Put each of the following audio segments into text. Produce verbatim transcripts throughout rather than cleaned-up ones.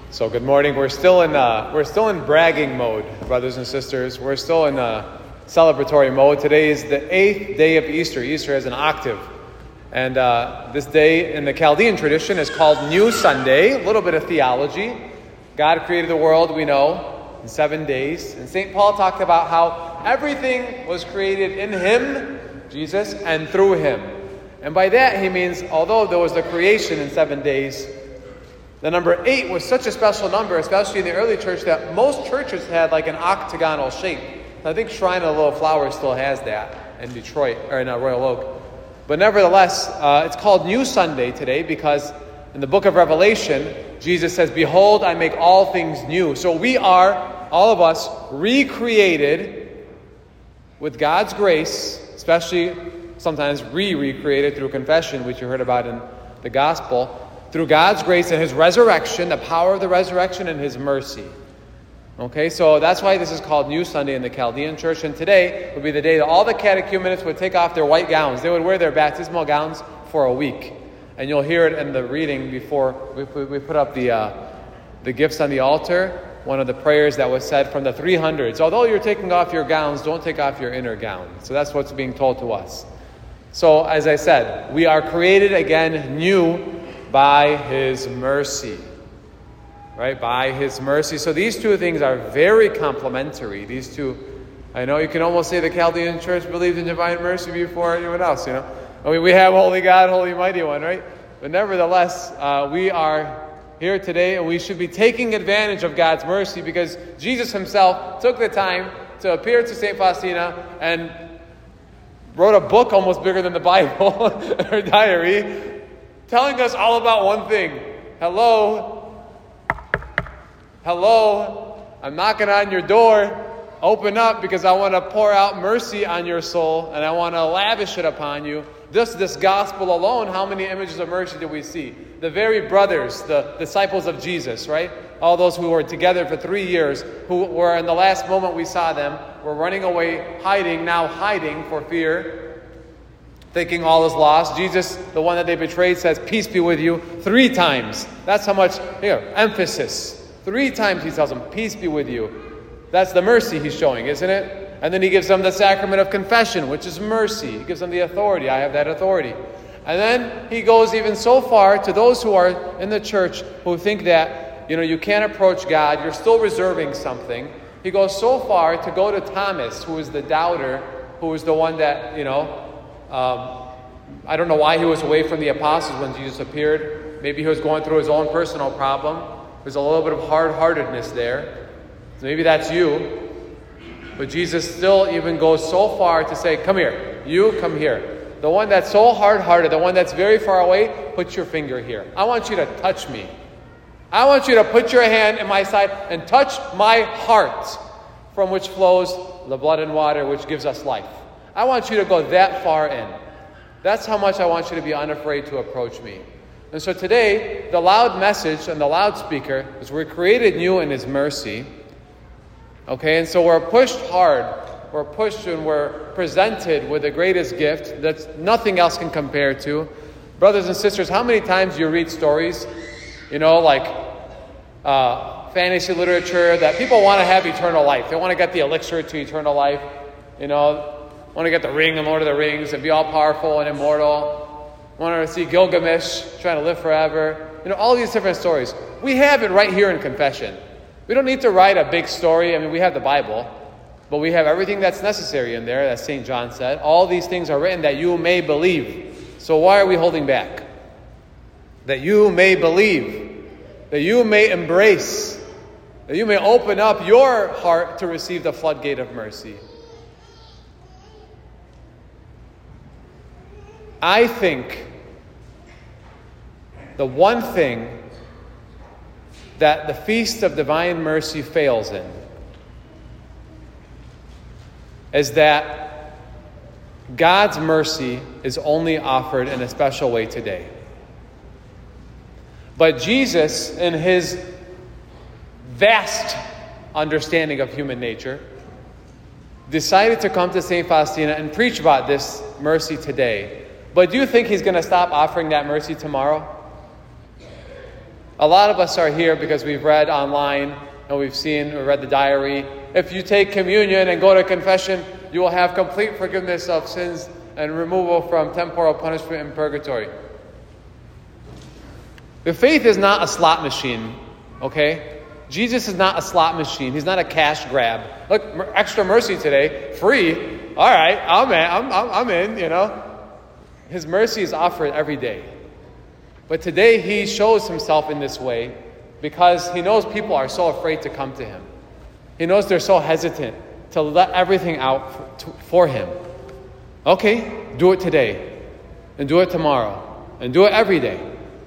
So good morning. We're still in uh, we're still in bragging mode, brothers and sisters. We're still in uh, celebratory mode. Today is the eighth day of Easter. Easter has an octave, and uh, this day in the Chaldean tradition is called New Sunday. A little bit of theology. God created the world, we know, in seven days, and Saint Paul talked about how everything was created in Him, Jesus, and through Him. And by that he means, although there was the creation in seven days. The number eight was such a special number, especially in the early church, that most churches had like an octagonal shape. I think Shrine of the Little Flower still has that in Detroit, or in uh, Royal Oak. But nevertheless, uh, it's called New Sunday today because in the book of Revelation, Jesus says, "Behold, I make all things new." So we are, all of us, recreated with God's grace, especially sometimes re-recreated through confession, which you heard about in the gospel. Through God's grace and His resurrection, the power of the resurrection and His mercy. Okay, so that's why this is called New Sunday in the Chaldean church. And today would be the day that all the catechumenists would take off their white gowns. They would wear their baptismal gowns for a week. And you'll hear it in the reading before we put, we put up the, uh, the gifts on the altar. One of the prayers that was said from the three hundreds. Although you're taking off your gowns, don't take off your inner gown. So that's what's being told to us. So as I said, we are created again new by His mercy, right? By His mercy. So these two things are very complementary. These two, I know you can almost say the Chaldean church believed in divine mercy before anyone else, you know. I mean, we have Holy God, Holy Mighty One, right? But nevertheless, uh, we are here today and we should be taking advantage of God's mercy because Jesus Himself took the time to appear to Saint Faustina and wrote a book almost bigger than the Bible, her diary, telling us all about one thing. Hello. Hello. I'm knocking on your door. Open up because I want to pour out mercy on your soul and I want to lavish it upon you. Just this gospel alone, how many images of mercy do we see? The very brothers, the disciples of Jesus, right? All those who were together for three years, who were in the last moment we saw them, were running away, hiding, now hiding for fear, thinking all is lost. Jesus, the one that they betrayed, says, "Peace be with you," three times. That's how much, here, emphasis. Three times He tells them, "Peace be with you." That's the mercy He's showing, isn't it? And then He gives them the sacrament of confession, which is mercy. He gives them the authority. I have that authority. And then He goes even so far to those who are in the church who think that, you know, you can't approach God. You're still reserving something. He goes so far to go to Thomas, who is the doubter, who is the one that, you know, Um, I don't know why he was away from the apostles when Jesus appeared. Maybe he was going through his own personal problem. There's a little bit of hard-heartedness there. So maybe that's you. But Jesus still even goes so far to say, "Come here. You come here. The one that's so hard-hearted, the one that's very far away, put your finger here. I want you to touch me. I want you to put your hand in my side and touch my heart, from which flows the blood and water, which gives us life. I want you to go that far in. That's how much I want you to be unafraid to approach me." And so today, the loud message and the loudspeaker is we're created new in His mercy. Okay, and so we're pushed hard. We're pushed and we're presented with the greatest gift that nothing else can compare to. Brothers and sisters, how many times do you read stories, you know, like uh, fantasy literature that people want to have eternal life. They want to get the elixir to eternal life, you know, want to get the ring in Lord of the Rings and be all powerful and immortal. Want to see Gilgamesh trying to live forever. You know, all these different stories. We have it right here in confession. We don't need to write a big story. I mean, we have the Bible, but we have everything that's necessary in there, as Saint John said. All these things are written that you may believe. So why are we holding back? That you may believe. That you may embrace. That you may open up your heart to receive the floodgate of mercy. I think the one thing that the Feast of Divine Mercy fails in is that God's mercy is only offered in a special way today. But Jesus, in His vast understanding of human nature, decided to come to Saint Faustina and preach about this mercy today. But do you think He's going to stop offering that mercy tomorrow? A lot of us are here because we've read online and we've seen or read the diary. If you take communion and go to confession, you will have complete forgiveness of sins and removal from temporal punishment in purgatory. The faith is not a slot machine, okay? Jesus is not a slot machine. He's not a cash grab. Look, extra mercy today, free. All right, I'm in, I'm, I'm, I'm in, you know. His mercy is offered every day. But today he shows himself in this way because he knows people are so afraid to come to him. He knows they're so hesitant to let everything out for, to, for him. Okay, do it today, and do it tomorrow, and do it every day.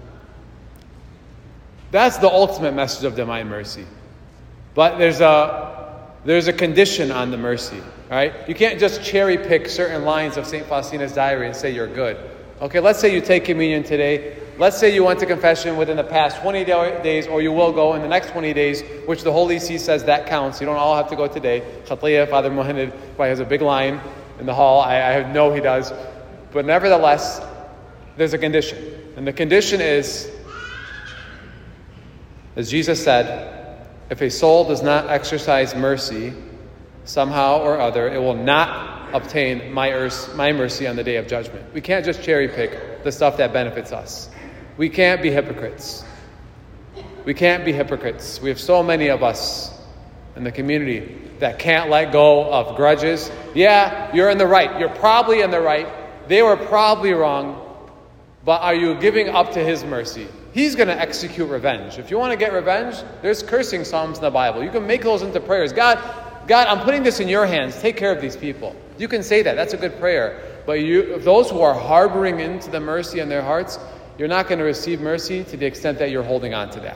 That's the ultimate message of divine mercy. But there's a there's a condition on the mercy, right? You can't just cherry pick certain lines of Saint Faustina's diary and say you're good. Okay, let's say you take communion today. Let's say you went to confession within the past twenty days, or you will go in the next twenty days, which the Holy See says that counts. You don't all have to go today. Khatliya, Father Muhammad, probably has a big line in the hall. I, I know he does. But nevertheless, there's a condition. And the condition is, as Jesus said, if a soul does not exercise mercy, somehow or other, it will not obtain my, ers- my mercy on the day of judgment. We can't just cherry pick the stuff that benefits us. We can't be hypocrites. We can't be hypocrites. We have so many of us in the community that can't let go of grudges. Yeah, you're in the right. You're probably in the right. They were probably wrong. But are you giving up to his mercy? He's going to execute revenge. If you want to get revenge, there's cursing psalms in the Bible. You can make those into prayers. God, God, I'm putting this in your hands. Take care of these people. You can say that. That's a good prayer. But you, those who are harboring into the mercy in their hearts, you're not going to receive mercy to the extent that you're holding on to that.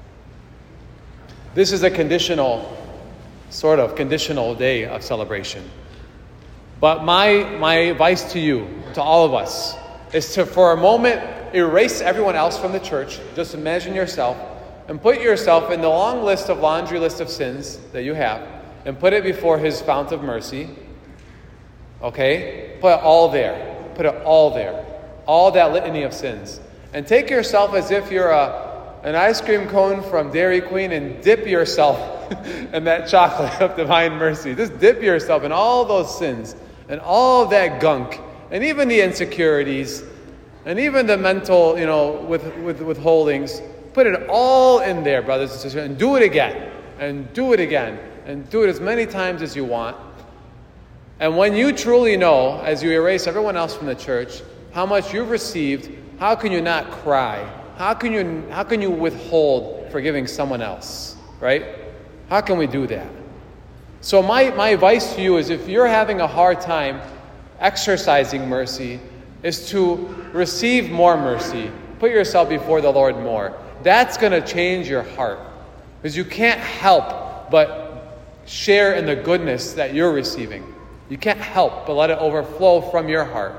This is a conditional, sort of conditional day of celebration. But my, my advice to you, to all of us, is to, for a moment, erase everyone else from the church. Just imagine yourself and put yourself in the long list of laundry list of sins that you have and put it before his fount of mercy. Okay? Put it all there. Put it all there. All that litany of sins. And take yourself as if you're a, an ice cream cone from Dairy Queen and dip yourself in that chocolate of divine mercy. Just dip yourself in all those sins and all that gunk and even the insecurities and even the mental, you know, with, with withholdings. Put it all in there, brothers and sisters, and do it again and do it again and do it as many times as you want. And when you truly know, as you erase everyone else from the church, how much you've received, how can you not cry? How can you how can you withhold forgiving someone else, right? How can we do that? So my, my advice to you is if you're having a hard time exercising mercy, is to receive more mercy. Put yourself before the Lord more. That's going to change your heart. Because you can't help but share in the goodness that you're receiving. You can't help but let it overflow from your heart.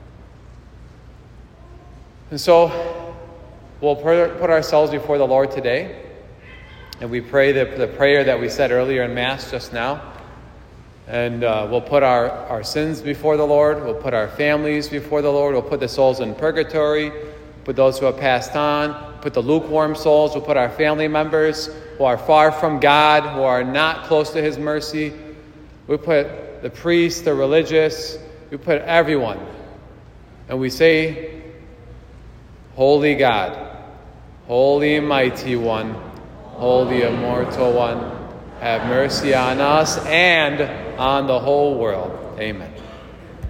And so, we'll put ourselves before the Lord today, and we pray the, the prayer that we said earlier in Mass just now. And uh, we'll put our, our sins before the Lord. We'll put our families before the Lord. We'll put the souls in purgatory. Put those who have passed on. Put the lukewarm souls. We'll put our family members who are far from God, who are not close to his mercy. We put the priests, the religious. We put everyone. And we say, Holy God, Holy Mighty One, Holy Immortal One, have mercy on us and on the whole world. Amen.